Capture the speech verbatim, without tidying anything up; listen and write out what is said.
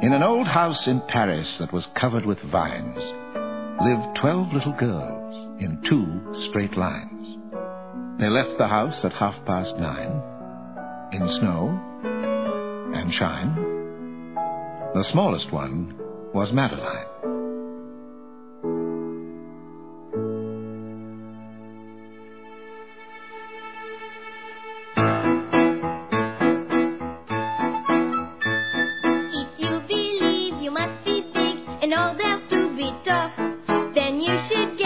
In an old house in Paris that was covered with vines lived twelve little girls in two straight lines. They left the house at half past nine, in snow and shine. The smallest one was Madeline. And all that to be tough, then you should get